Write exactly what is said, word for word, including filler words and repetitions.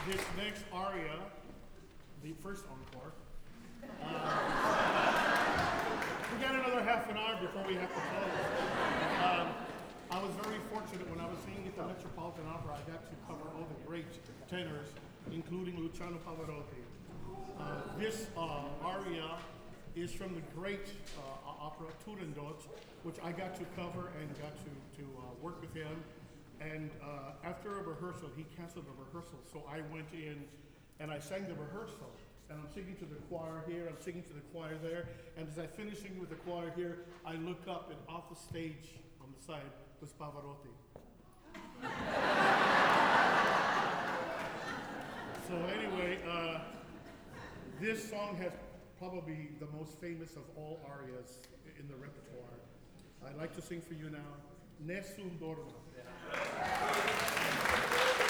this next aria, the first encore, uh, we got another half an hour before we have to close. Um, I was very fortunate when I was singing at the Metropolitan Opera. I got to cover all the great tenors, including Luciano Pavarotti. Uh, this uh, aria is from the great uh, opera Turandot, which I got to cover and got to, to uh, work with him. And uh, after a rehearsal, he canceled the rehearsal, so I went in and I sang the rehearsal. And I'm singing to the choir here, I'm singing to the choir there, and as I finish singing with the choir here, I look up and off the stage on the side was Pavarotti. So anyway, uh, this song has probably the most famous of all arias in the repertoire. I'd like to sing for you now, Nessun Dorma.